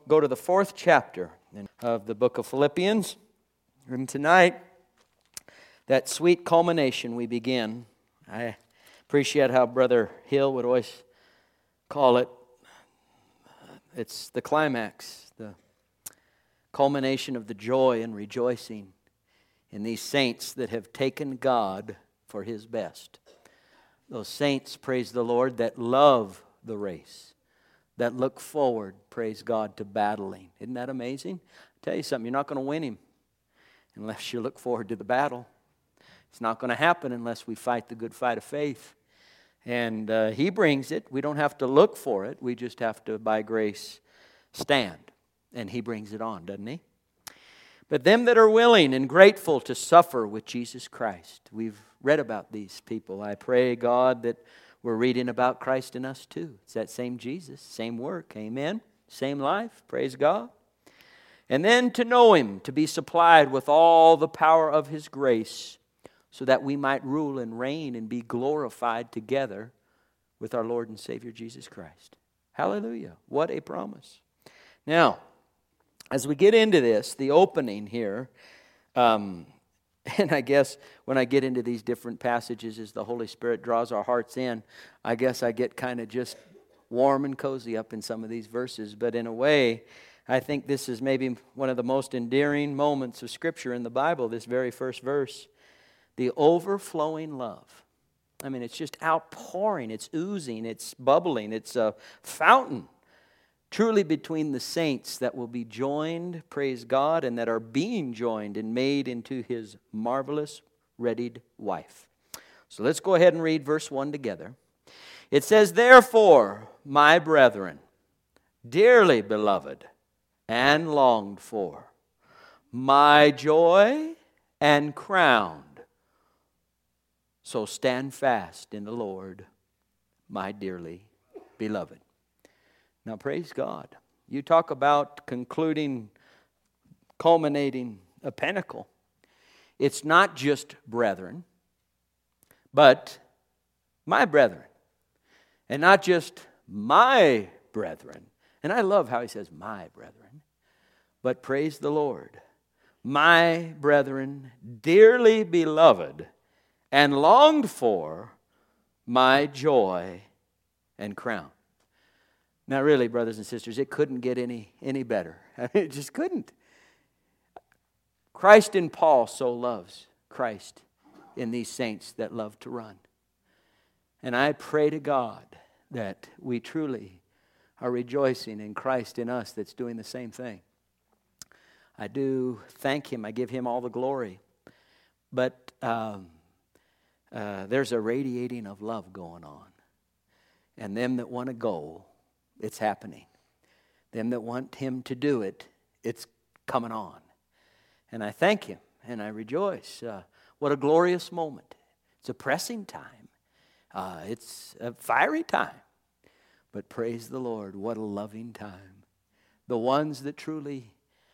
go to the 4th chapter of the book of Philippians. And tonight, that sweet culmination we begin. I appreciate how Brother Hill would always call it. It's the climax, the culmination of the joy and rejoicing in these saints that have taken God for His best. Those saints, praise the Lord, that love the race, that look forward, praise God, to battling. Isn't that amazing? I'll tell you something, you're not going to win Him unless you look forward to the battle. It's not going to happen unless we fight the good fight of faith. And He brings it. We don't have to look for it. We just have to, by grace, stand. And He brings it on, doesn't He? But them that are willing and grateful to suffer with Jesus Christ. We've read about these people. I pray, God, that we're reading about Christ in us too. It's that same Jesus, same work. Amen? Same life. Praise God. And then to know Him, to be supplied with all the power of His grace, so that we might rule and reign and be glorified together with our Lord and Savior Jesus Christ. Hallelujah. What a promise. Now, as we get into this, the opening here, and I guess when I get into these different passages as the Holy Spirit draws our hearts in, I guess I get kind of just warm and cozy up in some of these verses. But in a way, I think this is maybe one of the most endearing moments of Scripture in the Bible, this very first verse. The overflowing love. I mean, it's just outpouring, it's oozing, it's bubbling, it's a fountain. Truly between the saints that will be joined, praise God, and that are being joined and made into His marvelous, readied wife. So let's go ahead and read verse 1 together. It says, "Therefore, my brethren, dearly beloved and longed for, my joy and crown, so stand fast in the Lord, my dearly beloved." Now praise God. You talk about concluding, culminating a pinnacle. It's not just brethren, but my brethren. And not just my brethren. And I love how he says my brethren. But praise the Lord. My brethren, dearly beloved, and longed for, my joy and crown. Now really, brothers and sisters, it couldn't get any better. It just couldn't. Christ in Paul so loves Christ in these saints that love to run. And I pray to God that we truly are rejoicing in Christ in us that's doing the same thing. I do thank Him. I give Him all the glory. But there's a radiating of love going on. And them that want to go, it's happening. Them that want Him to do it, it's coming on. And I thank Him and I rejoice. What a glorious moment. It's a pressing time. It's a fiery time. But praise the Lord, what a loving time. The ones that truly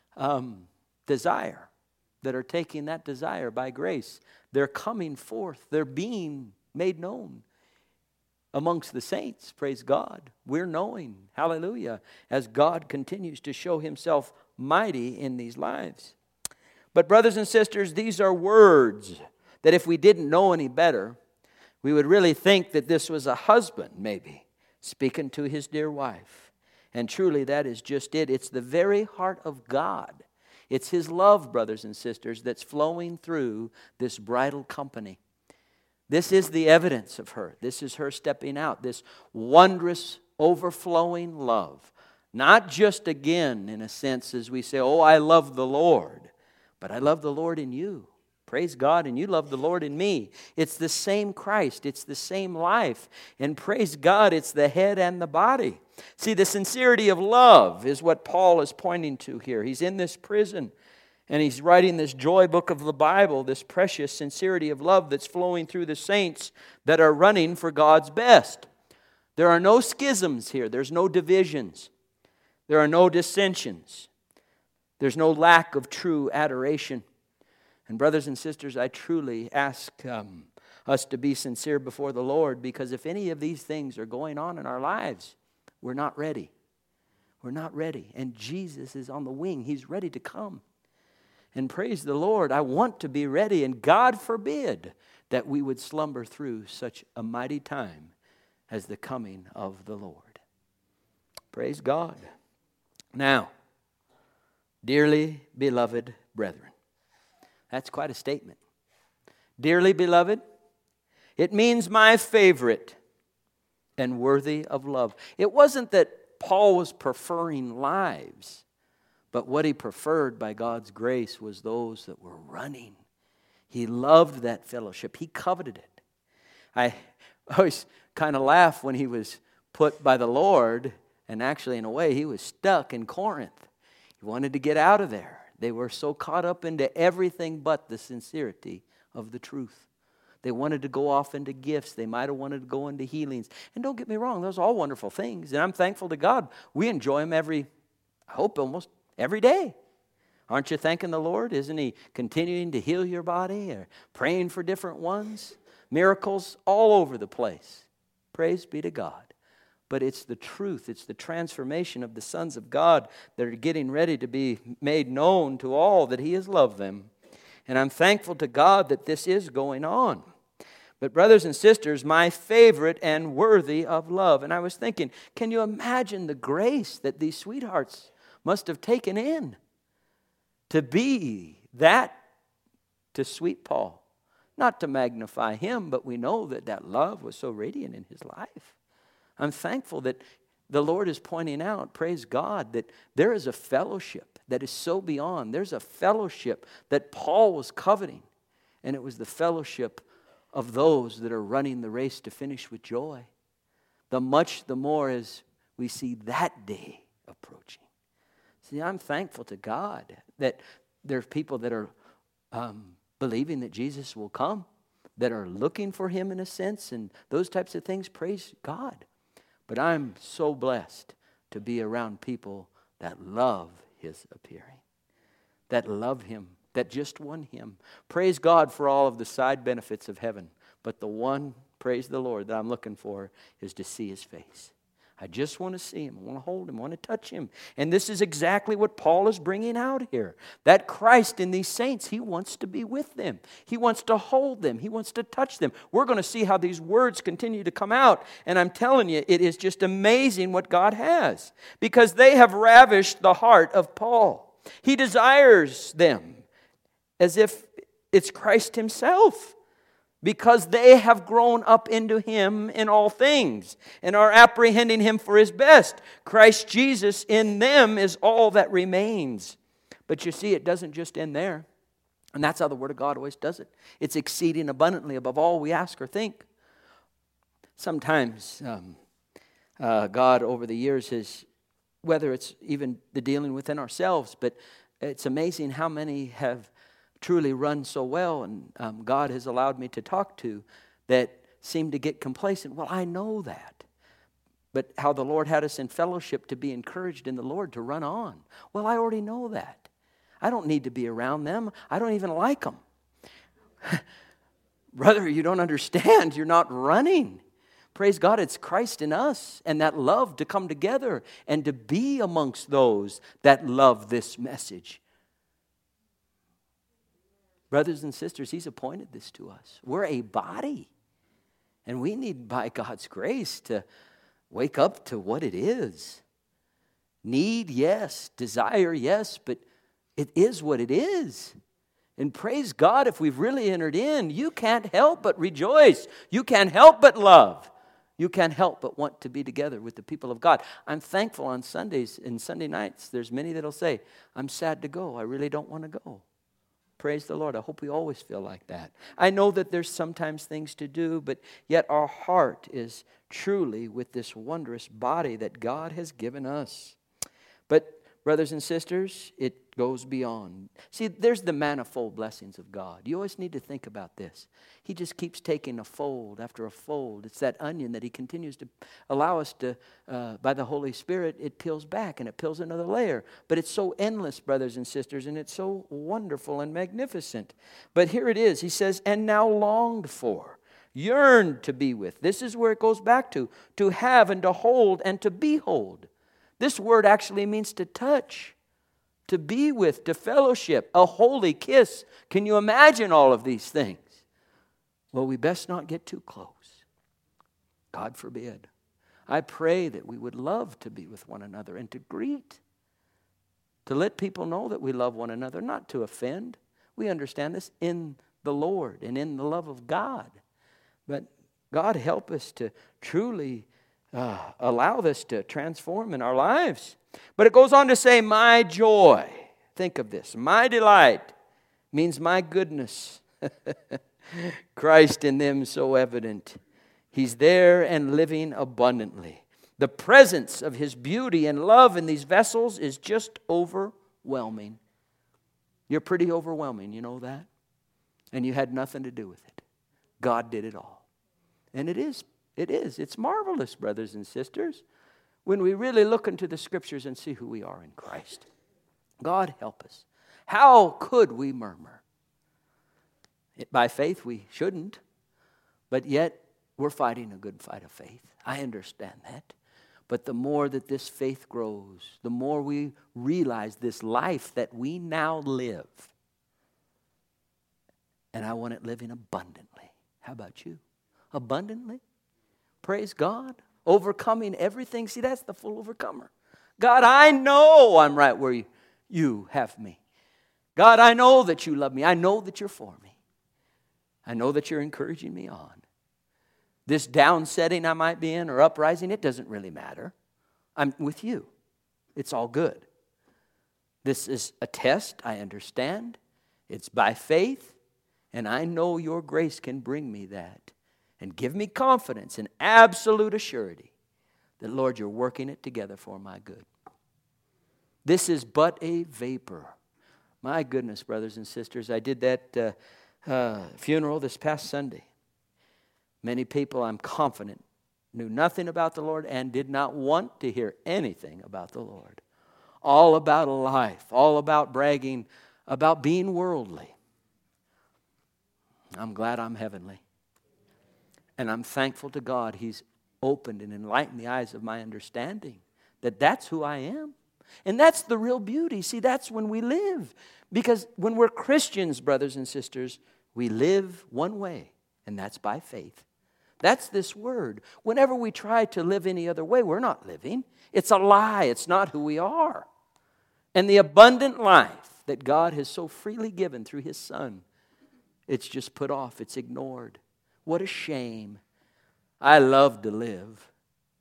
desire, that are taking that desire by grace, they're coming forth. They're being made known amongst the saints. Praise God. We're knowing, hallelujah, as God continues to show Himself mighty in these lives. But brothers and sisters, these are words that if we didn't know any better, we would really think that this was a husband, maybe, speaking to his dear wife. And truly that is just it. It's the very heart of God. It's His love, brothers and sisters, that's flowing through this bridal company. This is the evidence of her. This is her stepping out. This wondrous, overflowing love. Not just again, in a sense, as we say, oh, I love the Lord. But I love the Lord in you. Praise God, and you love the Lord in me. It's the same Christ. It's the same life. And praise God, it's the head and the body. See, the sincerity of love is what Paul is pointing to here. He's in this prison, and he's writing this joy book of the Bible, this precious sincerity of love that's flowing through the saints that are running for God's best. There are no schisms here. There's no divisions. There are no dissensions. There's no lack of true adoration. And brothers and sisters, I truly ask us to be sincere before the Lord, because if any of these things are going on in our lives, we're not ready. We're not ready. And Jesus is on the wing. He's ready to come. And praise the Lord, I want to be ready. And God forbid that we would slumber through such a mighty time as the coming of the Lord. Praise God. Now, dearly beloved brethren. That's quite a statement. Dearly beloved, it means my favorite and worthy of love. It wasn't that Paul was preferring lives, but what he preferred by God's grace was those that were running. He loved that fellowship. He coveted it. I always kind of laugh when he was put by the Lord, and actually in a way he was stuck in Corinth. He wanted to get out of there. They were so caught up into everything but the sincerity of the truth. They wanted to go off into gifts. They might have wanted to go into healings. And don't get me wrong, those are all wonderful things. And I'm thankful to God. We enjoy them almost every day. Aren't you thanking the Lord? Isn't He continuing to heal your body or praying for different ones? Miracles all over the place. Praise be to God. But it's the truth, it's the transformation of the sons of God that are getting ready to be made known to all that He has loved them. And I'm thankful to God that this is going on. But brothers and sisters, my favorite and worthy of love. And I was thinking, can you imagine the grace that these sweethearts must have taken in to be that to sweet Paul? Not to magnify him, but we know that that love was so radiant in his life. I'm thankful that the Lord is pointing out, praise God, that there is a fellowship that is so beyond. There's a fellowship that Paul was coveting, and it was the fellowship of those that are running the race to finish with joy. The more as we see that day approaching. See, I'm thankful to God that there's people that are believing that Jesus will come, that are looking for Him in a sense, and those types of things. Praise God. But I'm so blessed to be around people that love His appearing, that love Him, that just want Him. Praise God for all of the side benefits of heaven. But the one, praise the Lord, that I'm looking for is to see His face. I just want to see Him. I want to hold Him. I want to touch Him. And this is exactly what Paul is bringing out here. That Christ in these saints, He wants to be with them. He wants to hold them. He wants to touch them. We're going to see how these words continue to come out. And I'm telling you, it is just amazing what God has. Because they have ravished the heart of Paul. He desires them as if it's Christ Himself. Because they have grown up into Him in all things and are apprehending Him for His best. Christ Jesus in them is all that remains. But you see, it doesn't just end there. And that's how the Word of God always does it. It's exceeding abundantly above all we ask or think. Sometimes God over the years has, whether it's even the dealing within ourselves, but it's amazing how many have truly run so well, and God has allowed me to talk to that seem to get complacent. Well, I know that. But how the Lord had us in fellowship to be encouraged in the Lord to run on. Well, I already know that. I don't need to be around them. I don't even like them. Brother, you don't understand. You're not running. Praise God, it's Christ in us and that love to come together and to be amongst those that love this message. Brothers and sisters, He's appointed this to us. We're a body. And we need, by God's grace, to wake up to what it is. Need, yes. Desire, yes. But it is what it is. And praise God, if we've really entered in, you can't help but rejoice. You can't help but love. You can't help but want to be together with the people of God. I'm thankful on Sundays and Sunday nights. There's many that'll say, I'm sad to go. I really don't want to go. Praise the Lord. I hope we always feel like that. I know that there's sometimes things to do, but yet our heart is truly with this wondrous body that God has given us. But brothers and sisters, it goes beyond. See, there's the manifold blessings of God. You always need to think about this. He just keeps taking a fold after a fold. It's that onion that He continues to allow us to, by the Holy Spirit, it peels back and it peels another layer. But it's so endless, brothers and sisters, and it's so wonderful and magnificent. But here it is. He says, and now longed for, yearned to be with. This is where it goes back to have and to hold and to behold. This word actually means to touch, to be with, to fellowship, a holy kiss. Can you imagine all of these things? Well, we best not get too close. God forbid. I pray that we would love to be with one another and to greet, to let people know that we love one another, not to offend. We understand this in the Lord and in the love of God. But God help us to truly allow this to transform in our lives. But it goes on to say, my joy. Think of this. My delight means my goodness. Christ in them so evident. He's there and living abundantly. The presence of His beauty and love in these vessels is just overwhelming. You're pretty overwhelming, you know that? And you had nothing to do with it. God did it all. And it is. It's marvelous, brothers and sisters, when we really look into the Scriptures and see who we are in Christ. God help us. How could we murmur? By faith we shouldn't, but yet we're fighting a good fight of faith. I understand that. But the more that this faith grows, the more we realize this life that we now live. And I want it living abundantly. How about you? Abundantly? Praise God. Overcoming everything. See, that's the full overcomer. God, I know I'm right where you have me. God, I know that you love me. I know that you're for me. I know that you're encouraging me on. This down setting I might be in or uprising, it doesn't really matter. I'm with you. It's all good. This is a test, I understand. It's by faith, and I know your grace can bring me that and give me confidence and absolute assurity that, Lord, you're working it together for my good. This is but a vapor. My goodness, brothers and sisters, I did that funeral this past Sunday. Many people, I'm confident, knew nothing about the Lord and did not want to hear anything about the Lord. All about life, all about bragging, about being worldly. I'm glad I'm heavenly. And I'm thankful to God He's opened and enlightened the eyes of my understanding that that's who I am. And that's the real beauty. See, that's when we live. Because when we're Christians, brothers and sisters, we live one way, and that's by faith. That's this word. Whenever we try to live any other way, we're not living. It's a lie. It's not who we are. And the abundant life that God has so freely given through His Son, it's just put off. It's ignored. What a shame. I love to live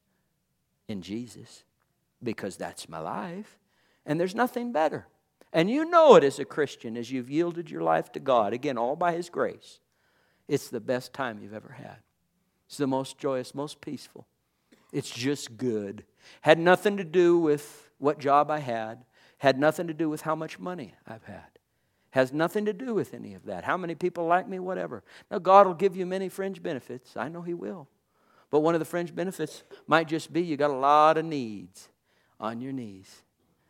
in Jesus because that's my life. And there's nothing better. And you know it as a Christian as you've yielded your life to God. Again, all by His grace. It's the best time you've ever had. It's the most joyous, most peaceful. It's just good. Had nothing to do with what job I had. Had nothing to do with how much money I've had. Has nothing to do with any of that. How many people like me, whatever. Now, God will give you many fringe benefits. I know He will. But one of the fringe benefits might just be you got a lot of needs on your knees.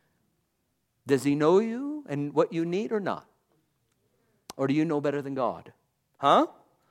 Does He know you and what you need or not? Or do you know better than God? Huh?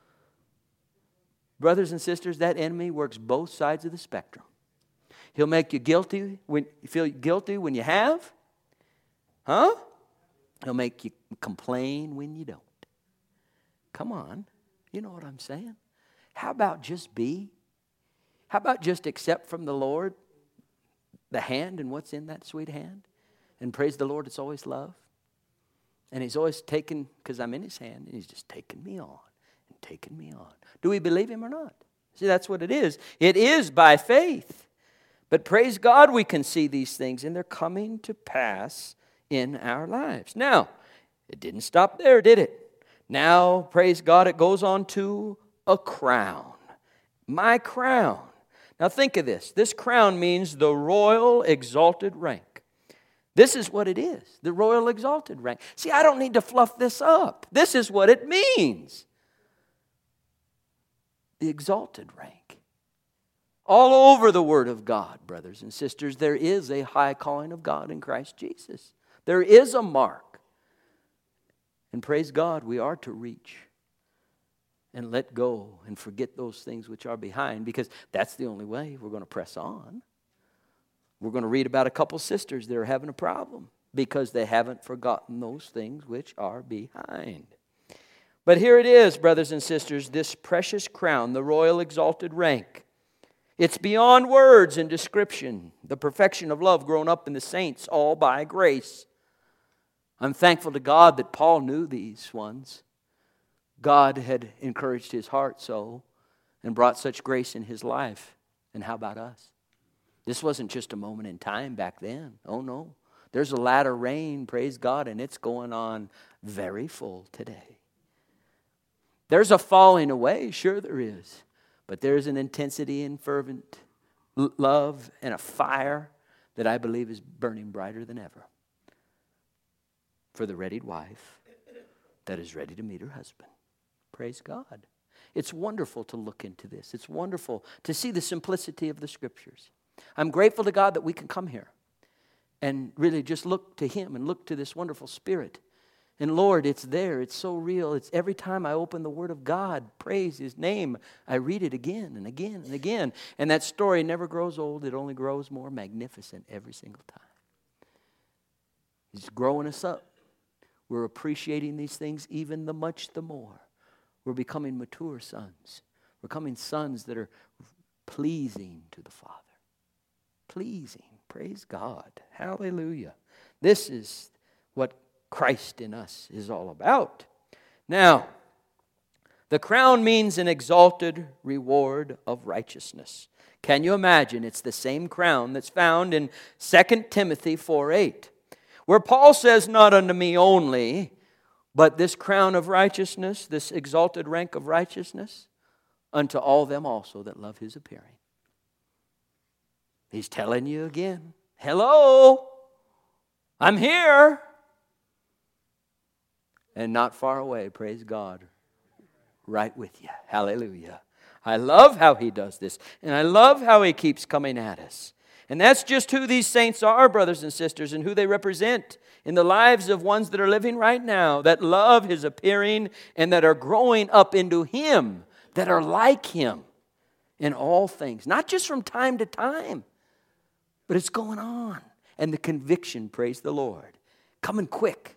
Brothers and sisters, that enemy works both sides of the spectrum. He'll make you guilty when you feel guilty when you have. Huh? He'll make you complain when you don't. Come on. You know what I'm saying? How about just be? How about just accept from the Lord the hand and what's in that sweet hand? And praise the Lord, it's always love. And He's always taken, because I'm in His hand, and He's just taken me on and taken me on. Do we believe Him or not? See, that's what it is. It is by faith. But praise God, we can see these things, and they're coming to pass in our lives. Now, it didn't stop there, did it? Now, praise God, it goes on to a crown. My crown. Now think of this. This crown means the royal exalted rank. This is what it is, the royal exalted rank. See, I don't need to fluff this up. This is what it means. The exalted rank. All over the Word of God, brothers and sisters, there is a high calling of God in Christ Jesus. There is a mark. And praise God, we are to reach and let go and forget those things which are behind, because that's the only way we're going to press on. We're going to read about a couple sisters that are having a problem because they haven't forgotten those things which are behind. But here it is, brothers and sisters, this precious crown, the royal exalted rank. It's beyond words and description. The perfection of love grown up in the saints, all by grace. I'm thankful to God that Paul knew these ones. God had encouraged his heart so and brought such grace in his life. And how about us? This wasn't just a moment in time back then. Oh no. There's a latter rain, praise God, and it's going on very full today. There's a falling away, sure there is. But there's an intensity and fervent love and a fire that I believe is burning brighter than ever for the readied wife that is ready to meet her husband. Praise God. It's wonderful to look into this. It's wonderful to see the simplicity of the Scriptures. I'm grateful to God that we can come here and really just look to Him and look to this wonderful Spirit. And Lord, it's there. It's so real. It's every time I open the Word of God, praise His name, I read it again and again and again. And that story never grows old. It only grows more magnificent every single time. He's growing us up. We're appreciating these things even the more. We're becoming mature sons. We're becoming sons that are pleasing to the Father. Pleasing. Praise God. Hallelujah. This is what Christ in us is all about. Now, the crown means an exalted reward of righteousness. Can you imagine? It's the same crown that's found in 2 Timothy 4:8, where Paul says, not unto me only, but this crown of righteousness, this exalted rank of righteousness, unto all them also that love His appearing. He's telling you again, hello, I'm here. And not far away, praise God, right with you. Hallelujah. I love how He does this. And I love how He keeps coming at us. And that's just who these saints are, brothers and sisters, and who they represent in the lives of ones that are living right now, that love His appearing and that are growing up into Him, that are like Him in all things. Not just from time to time, but it's going on. And the conviction, praise the Lord, coming quick.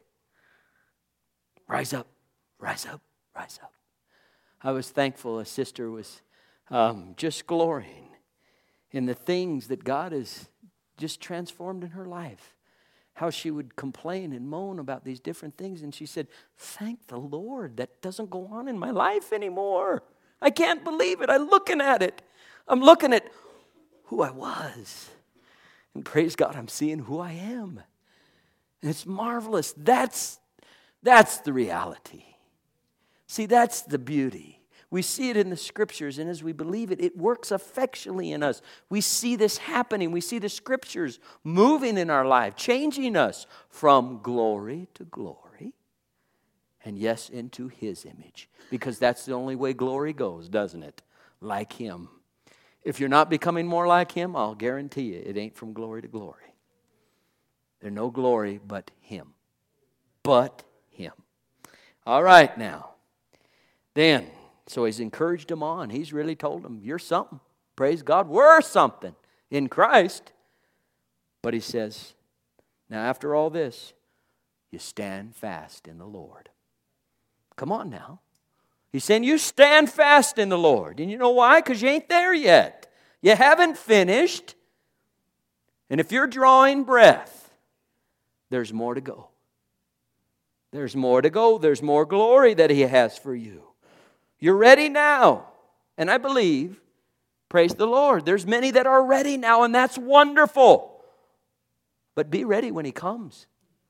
Rise up, rise up, rise up. I was thankful a sister was just glorying in the things that God has just transformed in her life. How she would complain and moan about these different things. And she said, thank the Lord, that doesn't go on in my life anymore. I can't believe it. I'm looking at it. I'm looking at who I was. And praise God, I'm seeing who I am. And it's marvelous. That's the reality. See, that's the beauty. We see it in the Scriptures, and as we believe it, it works effectually in us. We see this happening. We see the Scriptures moving in our life, changing us from glory to glory, and yes, into His image. Because that's the only way glory goes, doesn't it? Like Him. If you're not becoming more like Him, I'll guarantee you it ain't from glory to glory. There's no glory but Him. But Him. All right now. Then, so He's encouraged them on. He's really told them, you're something. Praise God. We're something in Christ. But He says, now after all this, you stand fast in the Lord. Come on now. He's saying you stand fast in the Lord. And you know why? Because you ain't there yet. You haven't finished. And if you're drawing breath, there's more to go. There's more to go. There's more glory that He has for you. You're ready now. And I believe, praise the Lord, there's many that are ready now, and that's wonderful. But be ready when He comes.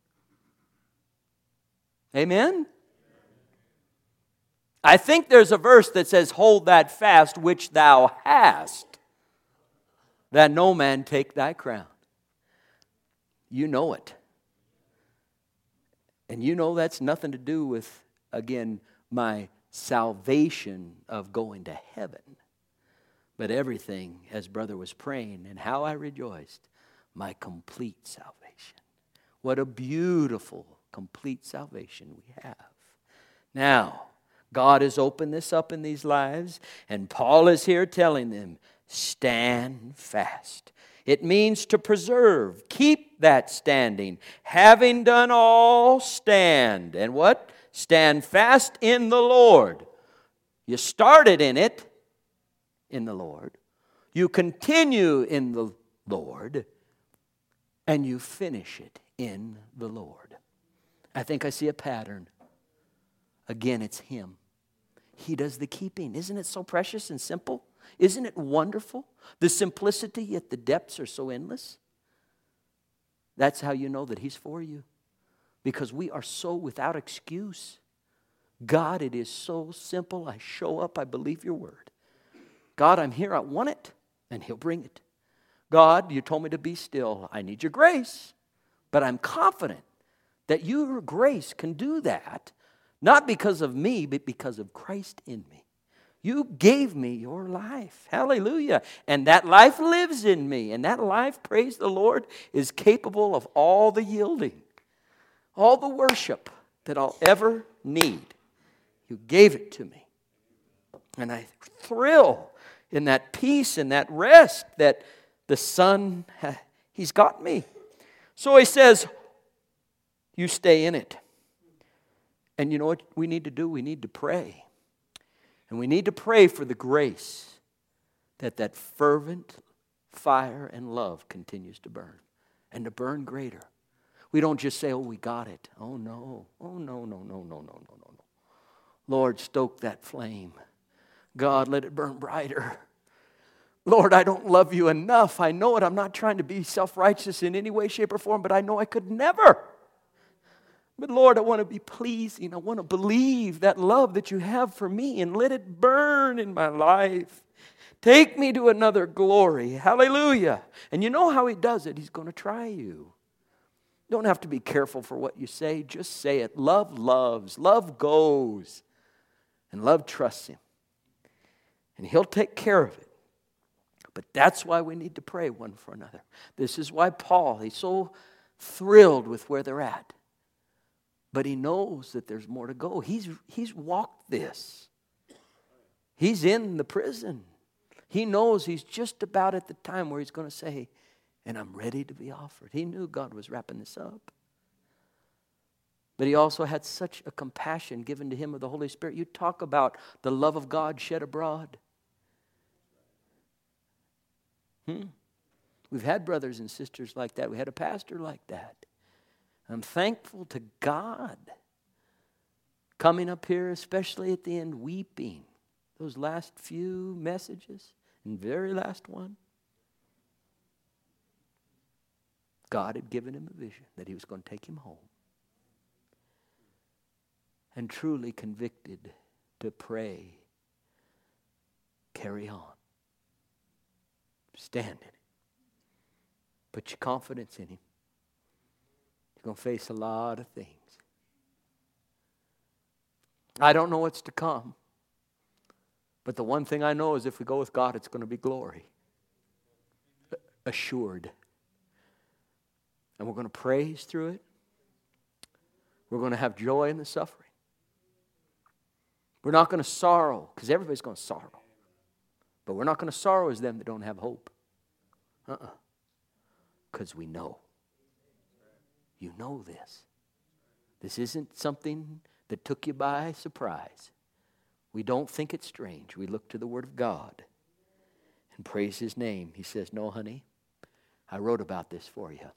Amen? I think there's a verse that says, hold that fast which thou hast, that no man take thy crown. You know it. And you know that's nothing to do with, again, my salvation of going to heaven. But everything, as brother was praying, and how I rejoiced, my complete salvation. What a beautiful, complete salvation we have. Now, God has opened this up in these lives, and Paul is here telling them, stand fast. It means to preserve. Keep that standing. Having done all, stand. And what? Stand fast in the Lord. You started in it, in the Lord. You continue in the Lord. And you finish it in the Lord. I think I see a pattern. Again, it's Him. He does the keeping. Isn't it so precious and simple? Isn't it wonderful? The simplicity, yet the depths are so endless. That's how you know that He's for you. Because we are so without excuse. God, it is so simple. I show up. I believe your word. God, I'm here. I want it. And He'll bring it. God, you told me to be still. I need your grace. But I'm confident that your grace can do that. Not because of me, but because of Christ in me. You gave me your life. Hallelujah. And that life lives in me. And that life, praise the Lord, is capable of all the yielding, all the worship that I'll ever need. You gave it to me. And I thrill in that peace and that rest that the Son, He's got me. So He says, you stay in it. And you know what we need to do? We need to pray. And we need to pray for the grace that fervent fire and love continues to burn. And to burn greater. We don't just say, oh, we got it. Oh, no. Oh, no, no, no, no, no, no, no, no. Lord, stoke that flame. God, let it burn brighter. Lord, I don't love you enough. I know it. I'm not trying to be self-righteous in any way, shape, or form, but I know I could never. But Lord, I want to be pleasing. I want to believe that love that you have for me and let it burn in my life. Take me to another glory. Hallelujah. And you know how He does it. He's going to try you. You don't have to be careful for what you say. Just say it. Love loves. Love goes. And love trusts Him. And He'll take care of it. But that's why we need to pray one for another. This is why Paul, he's so thrilled with where they're at. But he knows that there's more to go. He's walked this. He's in the prison. He knows he's just about at the time where he's going to say, and I'm ready to be offered. He knew God was wrapping this up. But he also had such a compassion given to him of the Holy Spirit. You talk about the love of God shed abroad. We've had brothers and sisters like that. We had a pastor like that. I'm thankful to God. Coming up here, especially at the end, weeping. Those last few messages, and very last one. God had given him a vision that He was going to take him home. And truly convicted to pray, carry on. Stand in it. Put your confidence in Him. You're going to face a lot of things. I don't know what's to come. But the one thing I know is if we go with God, it's going to be glory. Assured. And we're going to praise through it. We're going to have joy in the suffering. We're not going to sorrow, because everybody's going to sorrow. But we're not going to sorrow as them that don't have hope. Because we know. You know this. This isn't something that took you by surprise. We don't think it's strange. We look to the Word of God and praise His name. He says, no, honey, I wrote about this for you.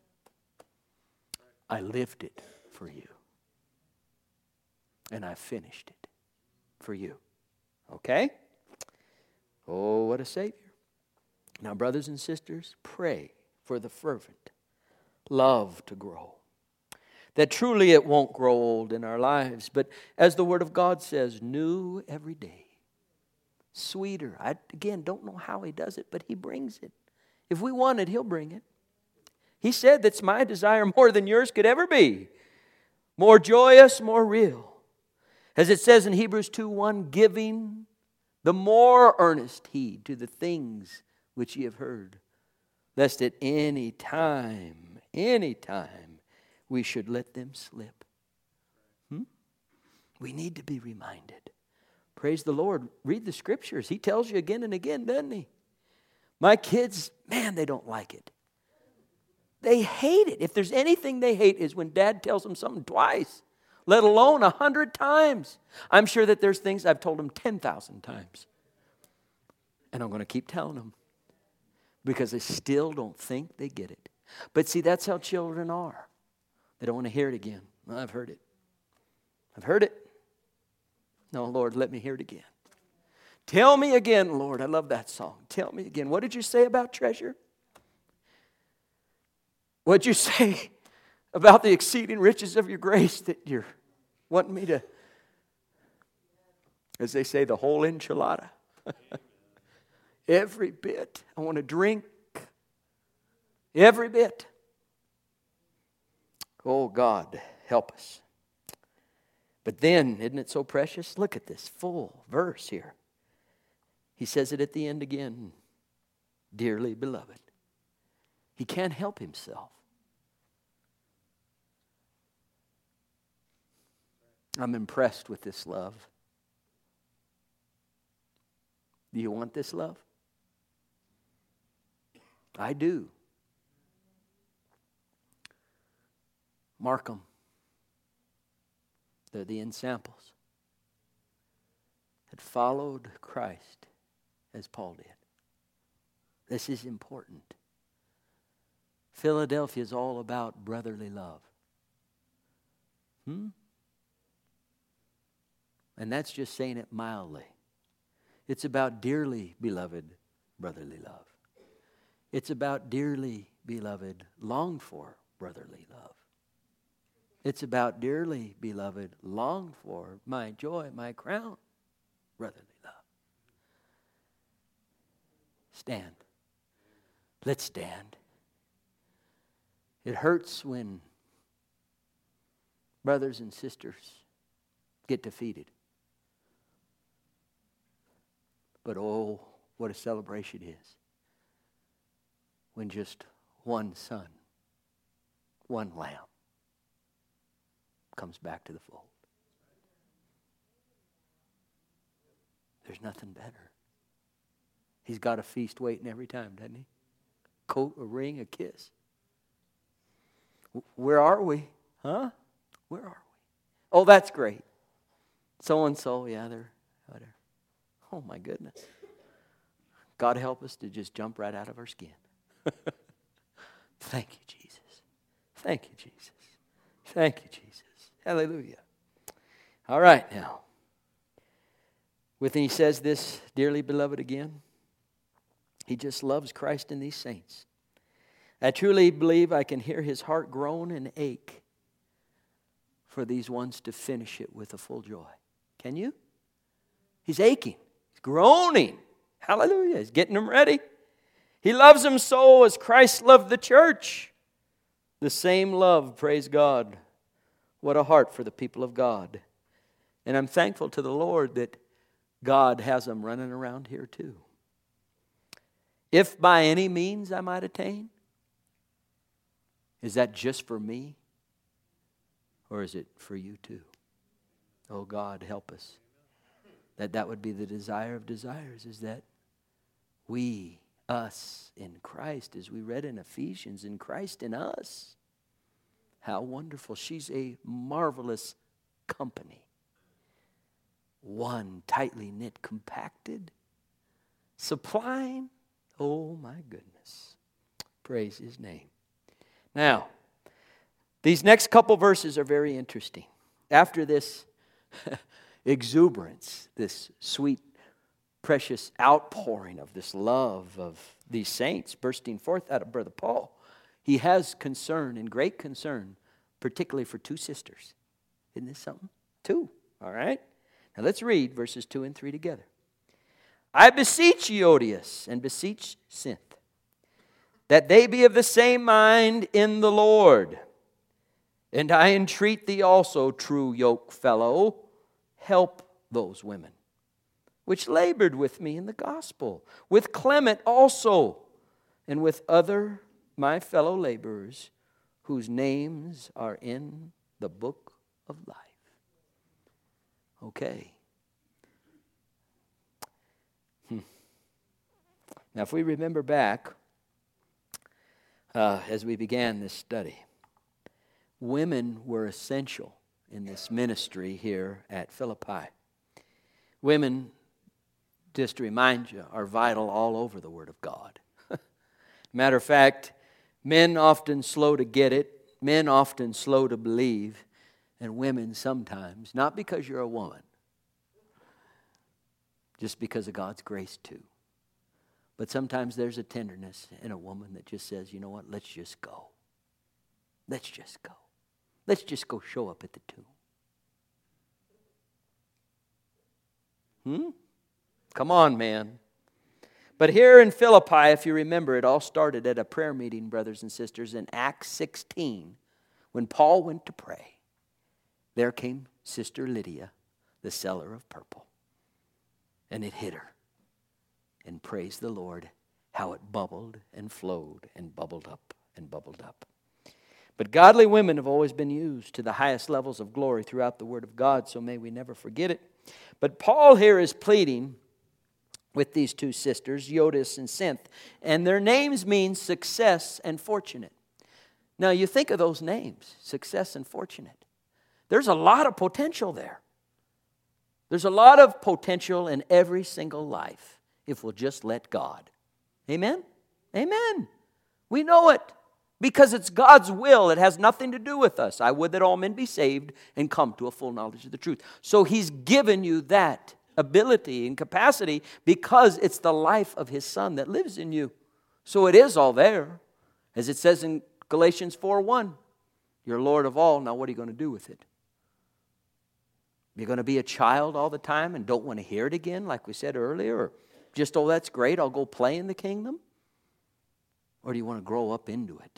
I lived it for you. And I finished it for you. Okay? Oh, what a Savior. Now, brothers and sisters, pray for the fervent love to grow. That truly it won't grow old in our lives, but as the Word of God says, new every day. Sweeter. I, again, don't know how He does it, but He brings it. If we want it, He'll bring it. He said, that's my desire more than yours could ever be. More joyous, more real. As it says in Hebrews 2:1, giving the more earnest heed to the things which ye have heard, lest at any time, we should let them slip. We need to be reminded. Praise the Lord. Read the Scriptures. He tells you again and again, doesn't He? My kids, man, they don't like it. They hate it. If there's anything they hate is when Dad tells them something twice, let alone 100 times. I'm sure that there's things I've told them 10,000 times. And I'm going to keep telling them because they still don't think they get it. But see, that's how children are. They don't want to hear it again. Well, I've heard it. I've heard it. No, Lord, let me hear it again. Tell me again, Lord. I love that song. Tell me again. What did you say about treasure? What did you say about the exceeding riches of your grace that you're wanting me to, as they say, the whole enchilada? Every bit. I want to drink every bit. Oh, God, help us. But then, isn't it so precious? Look at this full verse here. He says it at the end again. Dearly beloved. He can't help himself. I'm impressed with this love. Do you want this love? I do. Mark them. They're the ensamples that followed Christ as Paul did. This is important. Philadelphia is all about brotherly love. And that's just saying it mildly. It's about dearly beloved brotherly love. It's about dearly beloved, longed for brotherly love. It's about dearly beloved, longed for, my joy, my crown, brotherly love. Stand. Let's stand. It hurts when brothers and sisters get defeated. But oh, what a celebration it is when just one son, one lamb comes back to the fold. There's nothing better. He's got a feast waiting every time, doesn't he? Coat, a ring, a kiss. Where are we? Huh? Where are we? Oh, that's great. So-and-so, yeah, they're whatever. Oh, my goodness. God help us to just jump right out of our skin. Thank you, Jesus. Thank you, Jesus. Thank you, Jesus. Hallelujah. All right, now. He says this, dearly beloved again. He just loves Christ and these saints. I truly believe I can hear his heart groan and ache for these ones to finish it with a full joy. Can you? He's aching. He's groaning. Hallelujah. He's getting them ready. He loves them so as Christ loved the church. The same love, praise God. What a heart for the people of God. And I'm thankful to the Lord that God has them running around here too. If by any means I might attain, is that just for me? Or is it for you too? Oh God, help us. That would be the desire of desires, is that we, us in Christ, as we read in Ephesians, in Christ in us. How wonderful. She's a marvelous company. One tightly knit, compacted, supplying. Oh my goodness. Praise his name. Now, these next couple verses are very interesting. After this exuberance, this sweet, precious outpouring of this love of these saints bursting forth out of Brother Paul, he has concern and great concern, particularly for two sisters. Isn't this something? Two, all right? Now let's read verses 2 and 3 together. I beseech Euodias and beseech Synth, that they be of the same mind in the Lord. And I entreat thee also, true yoke fellow, help those women, which labored with me in the gospel, with Clement also, and with other my fellow laborers, whose names are in the book of life. Okay. Now, if we remember back, as we began this study, women were essential in this ministry here at Philippi. Women, just to remind you, are vital all over the Word of God. Matter of fact, men often slow to get it, men often slow to believe, and women sometimes, not because you're a woman, just because of God's grace too. But sometimes there's a tenderness in a woman that just says, you know what, let's just go. Let's just go. Let's just go show up at the tomb. Come on, man. But here in Philippi, if you remember, it all started at a prayer meeting, brothers and sisters, in Acts 16. When Paul went to pray, there came Sister Lydia, the seller of purple. And it hit her. And praise the Lord, how it bubbled and flowed and bubbled up and bubbled up. But godly women have always been used to the highest levels of glory throughout the Word of God, so may we never forget it. But Paul here is pleading with these two sisters, Euodice and Syntyche, and their names mean success and fortunate. Now you think of those names, success and fortunate. There's a lot of potential there. There's a lot of potential in every single life if we'll just let God. Amen? Amen. We know it because it's God's will. It has nothing to do with us. I would that all men be saved and come to a full knowledge of the truth. So He's given you that ability and capacity because it's the life of His Son that lives in you. So it is all there. As it says in Galatians 4:1, you're Lord of all. Now what are you going to do with it? You're going to be a child all the time and don't want to hear it again like we said earlier? Or just, oh, that's great, I'll go play in the kingdom? Or do you want to grow up into it?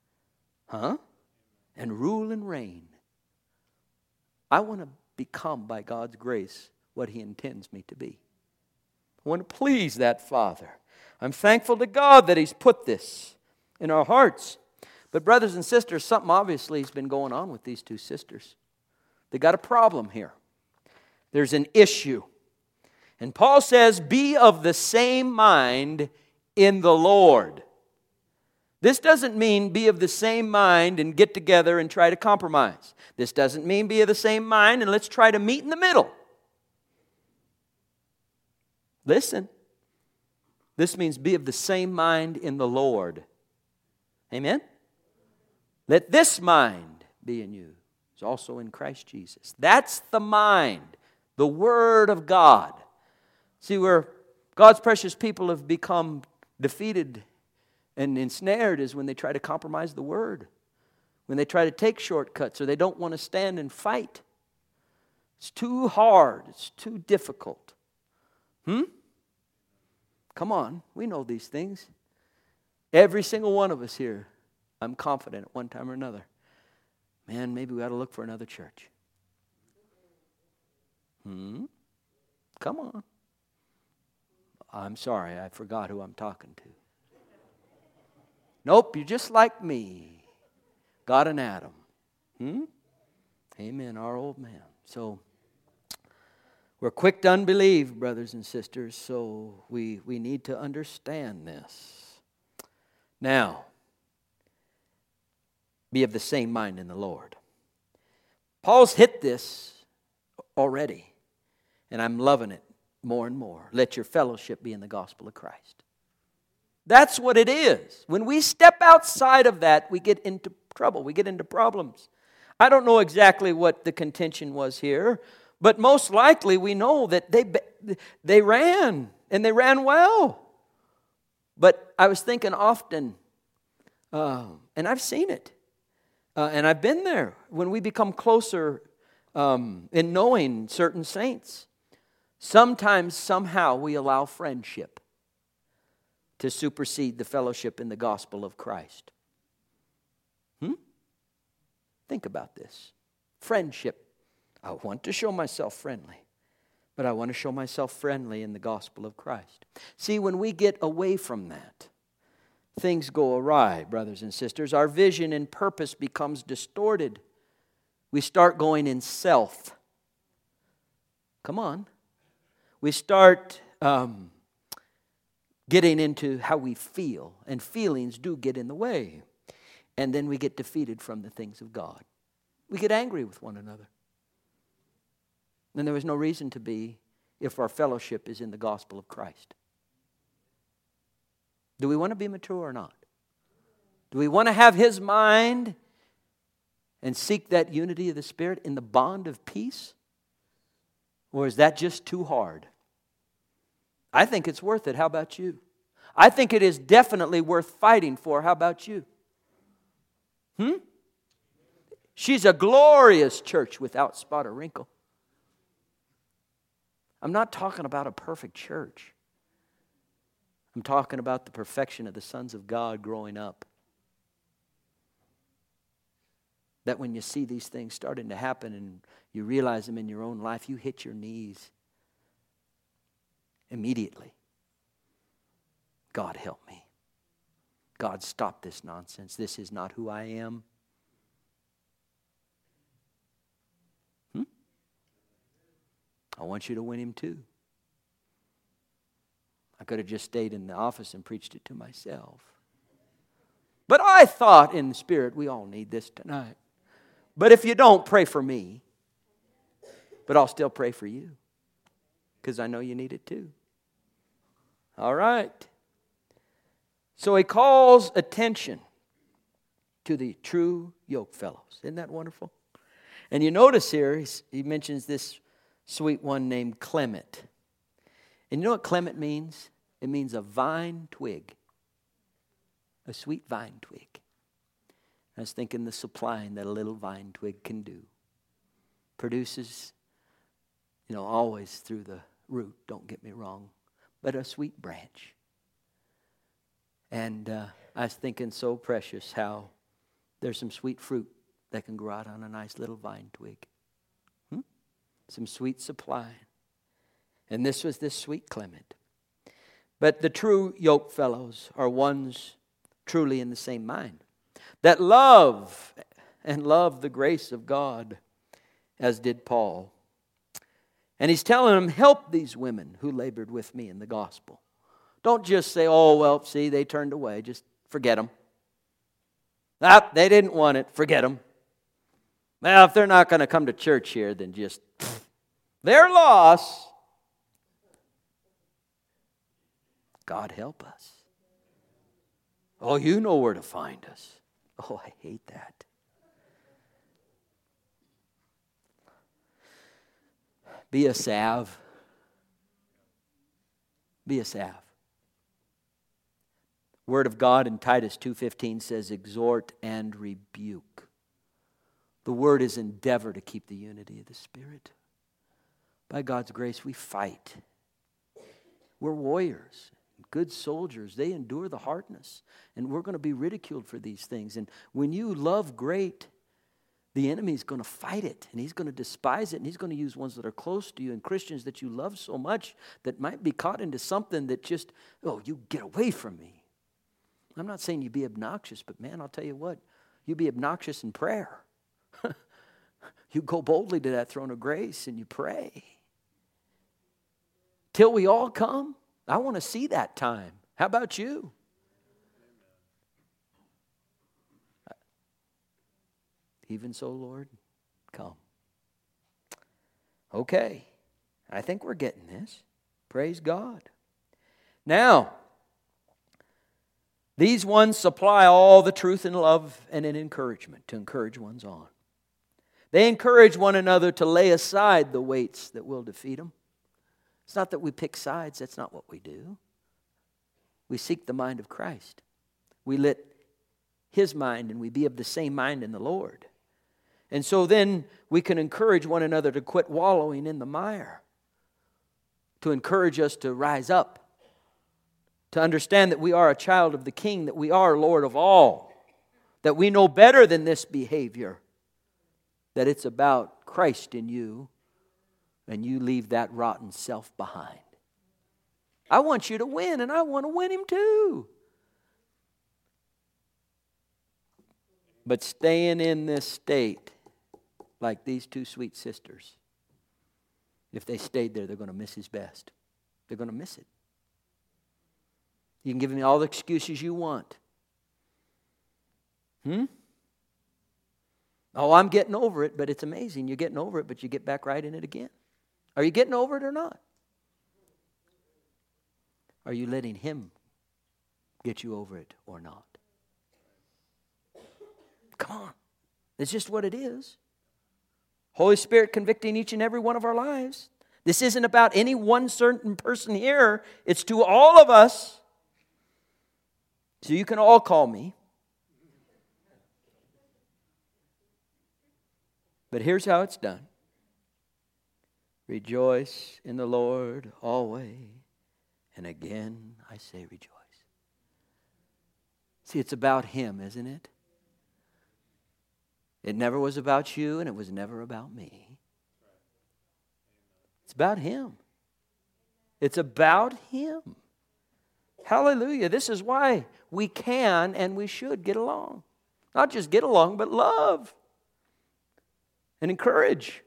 And rule and reign. I want to become, by God's grace, what He intends me to be. I want to please that Father. I'm thankful to God that He's put this in our hearts. But brothers and sisters, something obviously has been going on with these two sisters. They got a problem here. There's an issue. And Paul says, be of the same mind in the Lord. This doesn't mean be of the same mind and get together and try to compromise. This doesn't mean be of the same mind and let's try to meet in the middle. Listen. This means be of the same mind in the Lord. Amen? Let this mind be in you. It's also in Christ Jesus. That's the mind, the Word of God. See, where God's precious people have become defeated and ensnared is when they try to compromise the Word. When they try to take shortcuts or they don't want to stand and fight. It's too hard. It's too difficult. Come on, we know these things. Every single one of us here, I'm confident at one time or another, man, maybe we ought to look for another church. Come on. I'm sorry, I forgot who I'm talking to. Nope, you're just like me. God and Adam. Amen, our old man. So, we're quick to unbelieve, brothers and sisters, so we need to understand this. Now, be of the same mind in the Lord. Paul's hit this already, and I'm loving it more and more. Let your fellowship be in the gospel of Christ. That's what it is. When we step outside of that, we get into trouble. We get into problems. I don't know exactly what the contention was here, but most likely we know that they ran, and they ran well. But I was thinking often, and I've seen it, and I've been there, when we become closer in knowing certain saints, sometimes, somehow, we allow friendship to supersede the fellowship in the gospel of Christ. Think about this. Friendship. I want to show myself friendly, but I want to show myself friendly in the gospel of Christ. See, when we get away from that, things go awry, brothers and sisters. Our vision and purpose becomes distorted. We start going in self. Come on. We start getting into how we feel, and feelings do get in the way. And then we get defeated from the things of God. We get angry with one another. And there is no reason to be if our fellowship is in the gospel of Christ. Do we want to be mature or not? Do we want to have His mind and seek that unity of the Spirit in the bond of peace? Or is that just too hard? I think it's worth it. How about you? I think it is definitely worth fighting for. How about you? She's a glorious church without spot or wrinkle. I'm not talking about a perfect church. I'm talking about the perfection of the sons of God growing up. That when you see these things starting to happen and you realize them in your own life, you hit your knees immediately. God help me. God, stop this nonsense. This is not who I am. I want you to win him too. I could have just stayed in the office and preached it to myself. But I thought in the Spirit, we all need this tonight. But if you don't, pray for me. But I'll still pray for you. Because I know you need it too. All right. So he calls attention to the true yoke fellows. Isn't that wonderful? And you notice here, he mentions this sweet one named Clement. And you know what Clement means? It means a vine twig. A sweet vine twig. I was thinking the supplying that a little vine twig can do. Produces, always through the root, don't get me wrong, but a sweet branch. And I was thinking so precious how there's some sweet fruit that can grow out on a nice little vine twig. Some sweet supply. And this was this sweet Clement. But the true yoke fellows are ones truly in the same mind, that love the grace of God, as did Paul. And he's telling them, help these women who labored with me in the gospel. Don't just say, oh, well, see, they turned away. Just forget them. They didn't want it. Forget them. Well, if they're not going to come to church here, then just, their loss. God help us. Oh, you know where to find us. Oh, I hate that. Be a salve. Be a salve. Word of God in Titus 2:15 says, exhort and rebuke. The word is endeavor to keep the unity of the Spirit. By God's grace, we fight. We're warriors, good soldiers. They endure the hardness. And we're going to be ridiculed for these things. And when you love great, the enemy's going to fight it. And he's going to despise it. And he's going to use ones that are close to you and Christians that you love so much that might be caught into something that just, oh, you get away from me. I'm not saying you be obnoxious, but man, I'll tell you what, you be obnoxious in prayer. You go boldly to that throne of grace and you pray. Till we all come, I want to see that time. How about you? Even so, Lord, come. Okay, I think we're getting this. Praise God. Now, these ones supply all the truth and love and an encouragement to encourage one's on. They encourage one another to lay aside the weights that will defeat them. It's not that we pick sides. That's not what we do. We seek the mind of Christ. We let His mind and we be of the same mind in the Lord. And so then we can encourage one another to quit wallowing in the mire. To encourage us to rise up. To understand that we are a child of the King, that we are Lord of all, that we know better than this behavior, that it's about Christ in you, and you leave that rotten self behind. I want you to win, and I want to win him too. But staying in this state, like these two sweet sisters, if they stayed there, they're going to miss his best. They're going to miss it. You can give me all the excuses you want. Oh, I'm getting over it, but it's amazing. You're getting over it, but you get back right in it again. Are you getting over it or not? Are you letting Him get you over it or not? Come on. It's just what it is. Holy Spirit convicting each and every one of our lives. This isn't about any one certain person here. It's to all of us. So you can all call me. But here's how it's done. Rejoice in the Lord always. And again, I say rejoice. See, it's about Him, isn't it? It never was about you, and it was never about me. It's about Him. It's about Him. Hallelujah. This is why we can and we should get along. Not just get along, but love and encourage.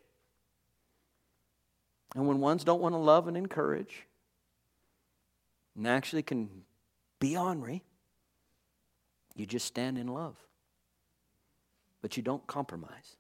And when ones don't want to love and encourage, and actually can be ornery, you just stand in love. But you don't compromise.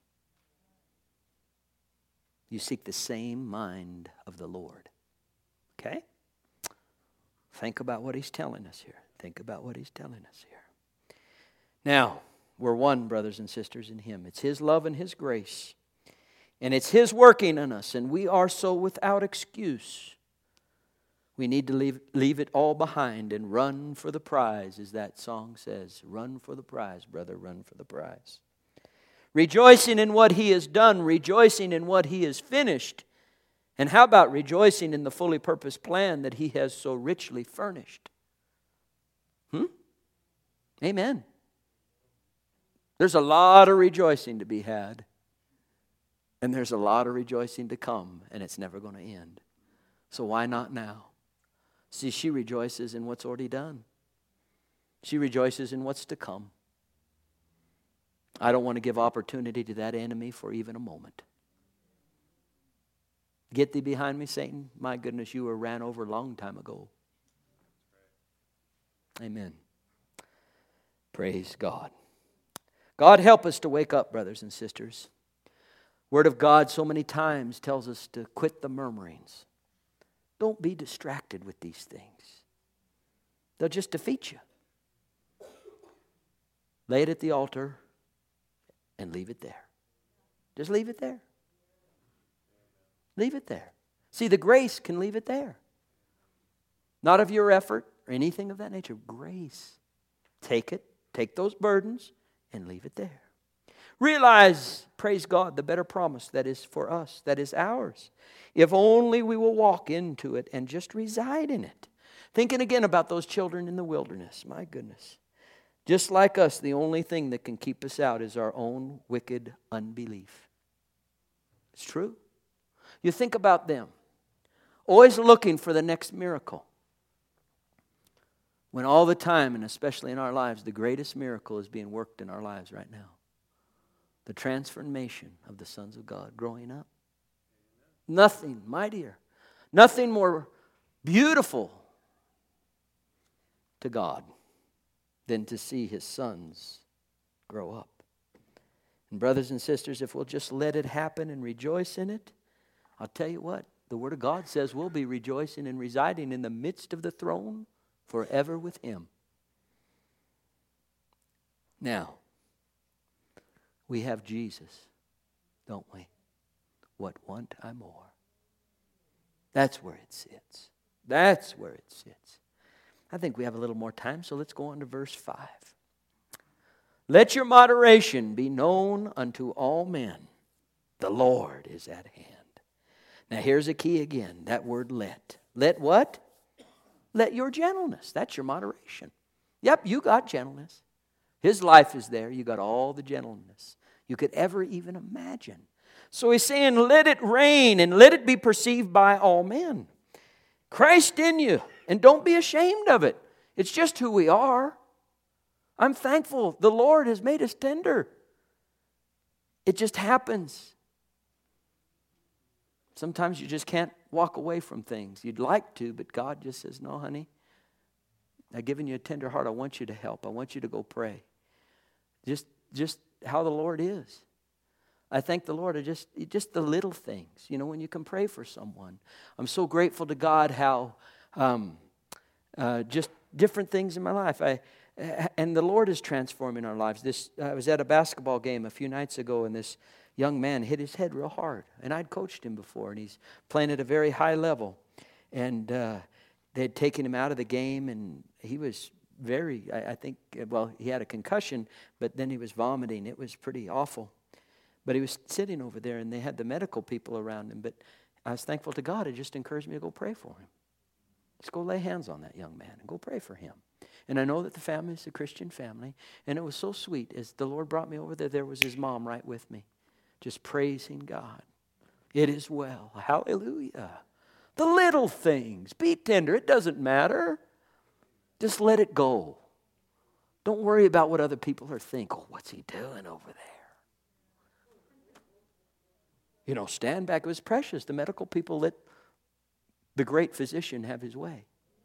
You seek the same mind of the Lord. Okay? Think about what He's telling us here. Think about what He's telling us here. Now, we're one, brothers and sisters, in Him. It's His love and His grace. And it's His working in us. And we are so without excuse. We need to leave it all behind and run for the prize, as that song says. Run for the prize, brother, run for the prize. Rejoicing in what He has done, rejoicing in what He has finished. And how about rejoicing in the fully purposed plan that He has so richly furnished? Amen. There's a lot of rejoicing to be had. And there's a lot of rejoicing to come, and it's never going to end. So why not now? See, she rejoices in what's already done. She rejoices in what's to come. I don't want to give opportunity to that enemy for even a moment. Get thee behind me, Satan. My goodness, you were ran over a long time ago. Amen. Praise God. God help us to wake up, brothers and sisters. Word of God so many times tells us to quit the murmurings. Don't be distracted with these things. They'll just defeat you. Lay it at the altar and leave it there. Just leave it there. Leave it there. See, the grace can leave it there. Not of your effort or anything of that nature. Grace. Take it. Take those burdens and leave it there. Realize, praise God, the better promise that is for us, that is ours. If only we will walk into it and just reside in it. Thinking again about those children in the wilderness. My goodness. Just like us, the only thing that can keep us out is our own wicked unbelief. It's true. You think about them. Always looking for the next miracle. When all the time, and especially in our lives, the greatest miracle is being worked in our lives right now. The transformation of the sons of God growing up. Nothing mightier. Nothing more beautiful to God than to see His sons grow up. And brothers and sisters, if we'll just let it happen and rejoice in it, I'll tell you what, the Word of God says we'll be rejoicing and residing in the midst of the throne forever with Him. Now, we have Jesus, don't we? What want I more? That's where it sits. That's where it sits. I think we have a little more time, so let's go on to verse 5. Let your moderation be known unto all men. The Lord is at hand. Now here's a key again, that word let. Let what? Let your gentleness. That's your moderation. Yep, you got gentleness. His life is there. You got all the gentleness you could ever even imagine. So he's saying, let it reign and let it be perceived by all men. Christ in you. And don't be ashamed of it. It's just who we are. I'm thankful the Lord has made us tender. It just happens. Sometimes you just can't walk away from things. You'd like to, but God just says, no, honey, I've given you a tender heart. I want you to help. I want you to go pray. Just how the Lord is. I thank the Lord. Just the little things. You know, when you can pray for someone. I'm so grateful to God how just different things in my life. And the Lord is transforming our lives. I was at a basketball game a few nights ago, and this young man hit his head real hard. And I'd coached him before, and he's playing at a very high level. And they had taken him out of the game, and he was I think, he had a concussion, but then he was vomiting. It was pretty awful. But he was sitting over there, and they had the medical people around him. But I was thankful to God. It just encouraged me to go pray for him. Just go lay hands on that young man and go pray for him. And I know that the family is a Christian family. And it was so sweet. As the Lord brought me over there was his mom right with me, just praising God. It is well. Hallelujah. The little things. Be tender. It doesn't matter. Just let it go. Don't worry about what other people are thinking. Oh, what's he doing over there? You know, stand back. It was precious. The medical people let the great physician have his way.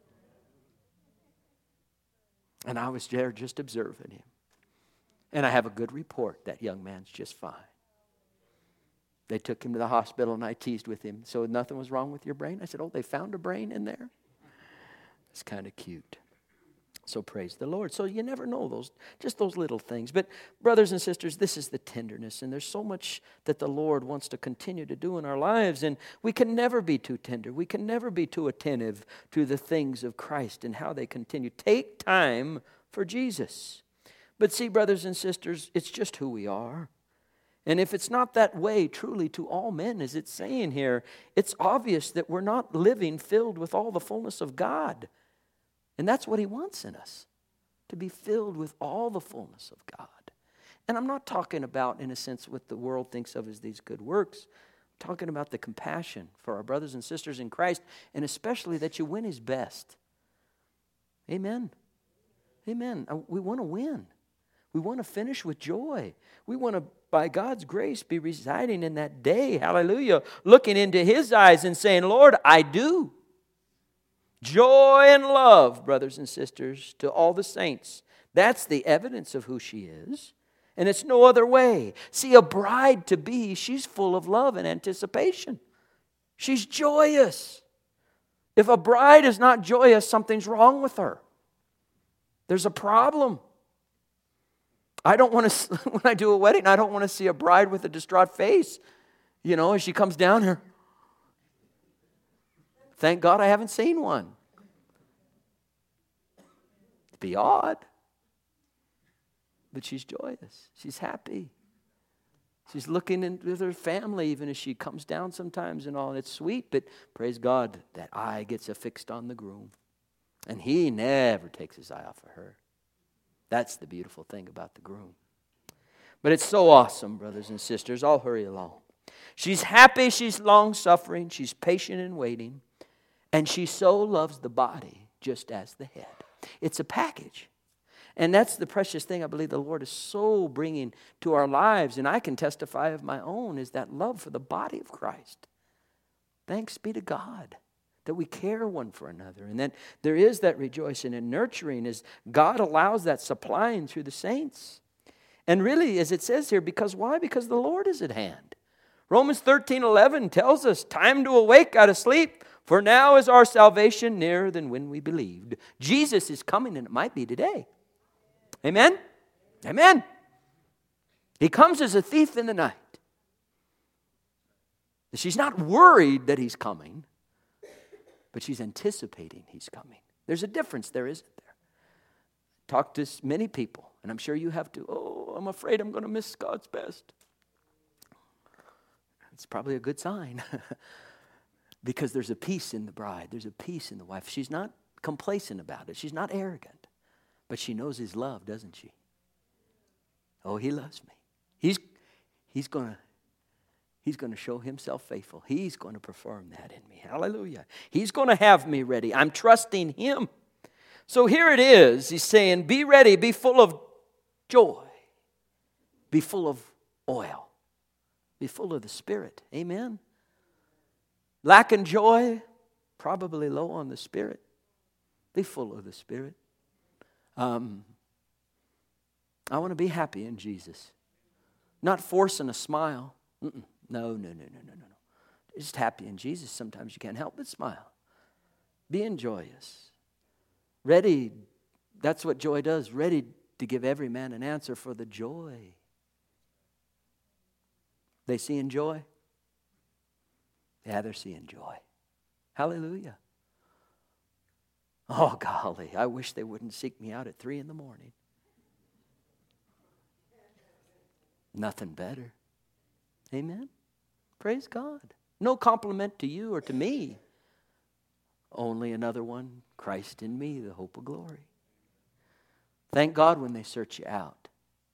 And I was there just observing him. And I have a good report. That young man's just fine. They took him to the hospital, and I teased with him. So nothing was wrong with your brain? I said, oh, they found a brain in there? It's kind of cute. So praise the Lord. So you never know those little things. But brothers and sisters, this is the tenderness. And there's so much that the Lord wants to continue to do in our lives. And we can never be too tender. We can never be too attentive to the things of Christ and how they continue. Take time for Jesus. But see, brothers and sisters, it's just who we are. And if it's not that way truly to all men, as it's saying here, it's obvious that we're not living filled with all the fullness of God. And that's what he wants in us, to be filled with all the fullness of God. And I'm not talking about, in a sense, what the world thinks of as these good works. I'm talking about the compassion for our brothers and sisters in Christ, and especially that you win his best. Amen. Amen. We want to win. We want to finish with joy. We want to, by God's grace, be residing in that day, hallelujah, looking into his eyes and saying, Lord, I do. Joy and love, brothers and sisters, to all the saints. That's the evidence of who she is. And it's no other way. See, a bride to be, she's full of love and anticipation. She's joyous. If a bride is not joyous, something's wrong with her. There's a problem. I don't want to, when I do a wedding, I don't want to see a bride with a distraught face. You know, as she comes down here. Thank God I haven't seen one. It'd be odd. But she's joyous. She's happy. She's looking with her family even as she comes down sometimes and all. And it's sweet, but praise God, that eye gets affixed on the groom. And he never takes his eye off of her. That's the beautiful thing about the groom. But it's so awesome, brothers and sisters. I'll hurry along. She's happy, she's long-suffering, she's patient in waiting. And she so loves the body just as the head. It's a package. And that's the precious thing I believe the Lord is so bringing to our lives. And I can testify of my own is that love for the body of Christ. Thanks be to God that we care one for another. And that there is that rejoicing and nurturing as God allows that supplying through the saints. And really, as it says here, because why? Because the Lord is at hand. Romans 13:11 tells us, time to awake out of sleep. For now is our salvation nearer than when we believed. Jesus is coming, and it might be today. Amen? Amen. He comes as a thief in the night. She's not worried that he's coming, but she's anticipating he's coming. There's a difference there, isn't there? Talk to many people, and I'm sure you have to. Oh, I'm afraid I'm going to miss God's best. It's probably a good sign. Because there's a peace in the bride. There's a peace in the wife. She's not complacent about it. She's not arrogant. But she knows his love, doesn't she? Oh, he loves me. He's going to show himself faithful. He's going to perform that in me. Hallelujah. He's going to have me ready. I'm trusting him. So here it is. He's saying, be ready. Be full of joy. Be full of oil. Be full of the Spirit. Amen. Lacking joy, probably low on the Spirit. Be full of the Spirit. I want to be happy in Jesus. Not forcing a smile. No. Just happy in Jesus. Sometimes you can't help but smile. Being joyous. Ready, that's what joy does. Ready to give every man an answer for the joy. They seeing joy? Yeah, they're seeing joy. Hallelujah. Oh, golly, I wish they wouldn't seek me out at 3 a.m. Nothing better. Amen? Praise God. No compliment to you or to me. Only another one, Christ in me, the hope of glory. Thank God when they search you out.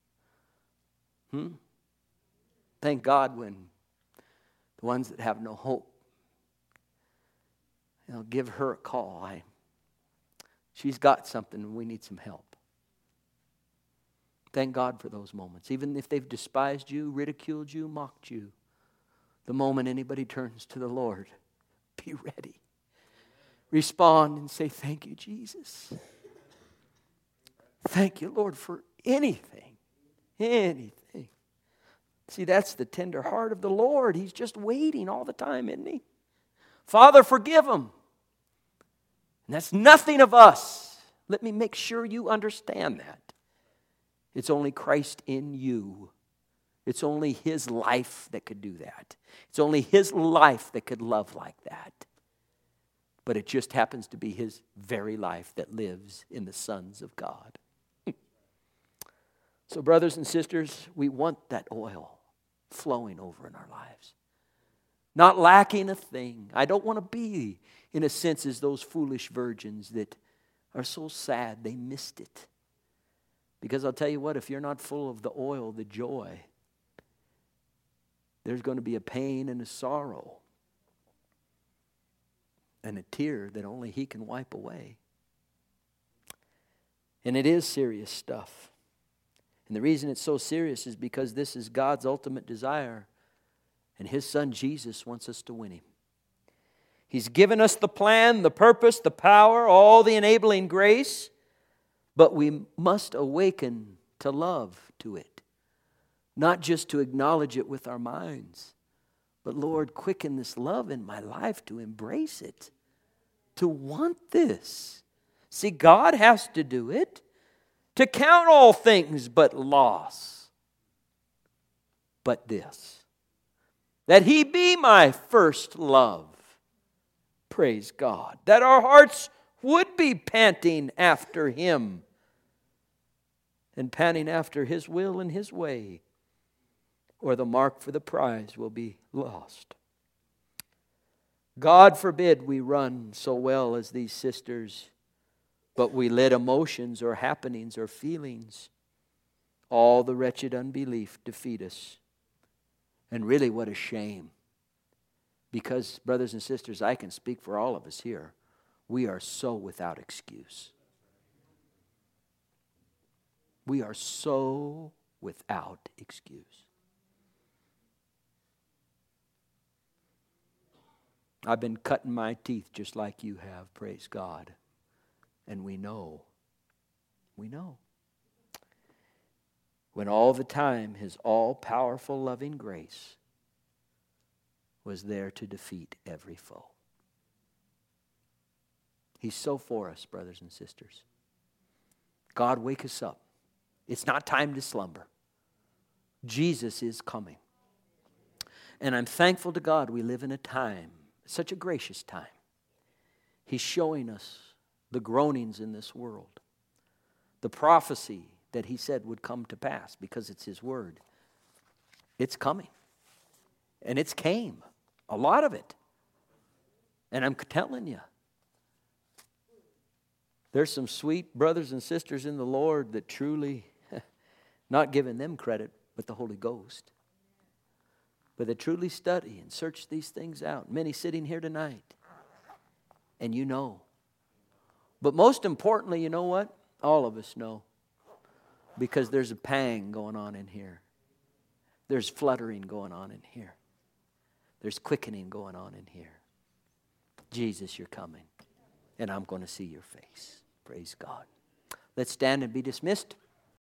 Thank God when the ones that have no hope, give her a call. She's got something and we need some help. Thank God for those moments. Even if they've despised you, ridiculed you, mocked you. The moment anybody turns to the Lord, be ready. Respond and say, thank you, Jesus. Thank you, Lord, for anything. Anything. See, that's the tender heart of the Lord. He's just waiting all the time, isn't he? Father, forgive them. And that's nothing of us. Let me make sure you understand that. It's only Christ in you. It's only His life that could do that. It's only His life that could love like that. But it just happens to be His very life that lives in the sons of God. So brothers and sisters, we want that oil flowing over in our lives. Not lacking a thing. I don't want to be, in a sense, as those foolish virgins that are so sad they missed it. Because I'll tell you what, if you're not full of the oil, the joy, there's going to be a pain and a sorrow and a tear that only He can wipe away. And it is serious stuff. And the reason it's so serious is because this is God's ultimate desire. And His Son Jesus wants us to win Him. He's given us the plan, the purpose, the power, all the enabling grace. But we must awaken to love to it. Not just to acknowledge it with our minds. But Lord, quicken this love in my life to embrace it. To want this. See, God has to do it. To count all things but loss. But this. That He be my first love. Praise God. That our hearts would be panting after Him. And panting after His will and His way. Or the mark for the prize will be lost. God forbid we run so well as these sisters, but we let emotions or happenings or feelings, all the wretched unbelief defeat us. And really, what a shame. Because, brothers and sisters, I can speak for all of us here. We are so without excuse. We are so without excuse. I've been cutting my teeth just like you have, praise God. And we know. When all the time His all-powerful loving grace was there to defeat every foe. He's so for us, brothers and sisters. God, wake us up. It's not time to slumber. Jesus is coming. And I'm thankful to God we live in a time, such a gracious time. He's showing us the groanings in this world. The prophecy that He said would come to pass because it's His word. It's coming. And it's came. A lot of it. And I'm telling you, there's some sweet brothers and sisters in the Lord that truly, not giving them credit, but the Holy Ghost. But they truly study and search these things out. Many sitting here tonight. And you know. But most importantly, you know what? All of us know. Because there's a pang going on in here. There's fluttering going on in here. There's quickening going on in here. Jesus, you're coming. And I'm going to see your face. Praise God. Let's stand and be dismissed.